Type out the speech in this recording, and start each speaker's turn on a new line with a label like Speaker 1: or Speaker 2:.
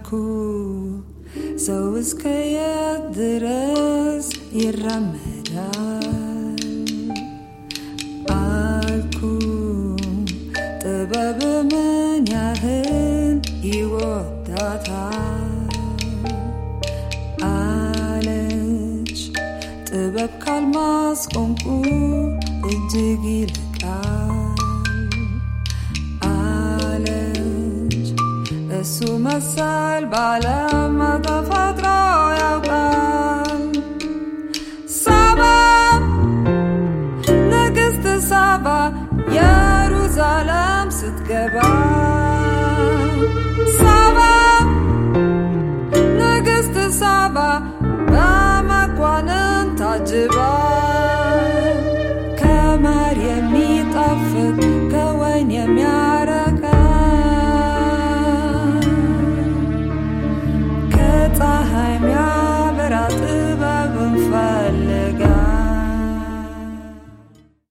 Speaker 1: ሰው እስከ የት ድረስ ይራመዳል አልኩ ጥበብ ምን ያህል ይወዳታል አለች ጥበብ ካልማስ ቆንቁ እጅግ ይልቃል አለች እሱ መሰል ባለም ተፈጥሮ ያውቃል ሳባ ንግሥት ሳባ ኢየሩሳሌም ስትገባ ሳባ ንግሥት ሳባ በመኳንንት ታጅባ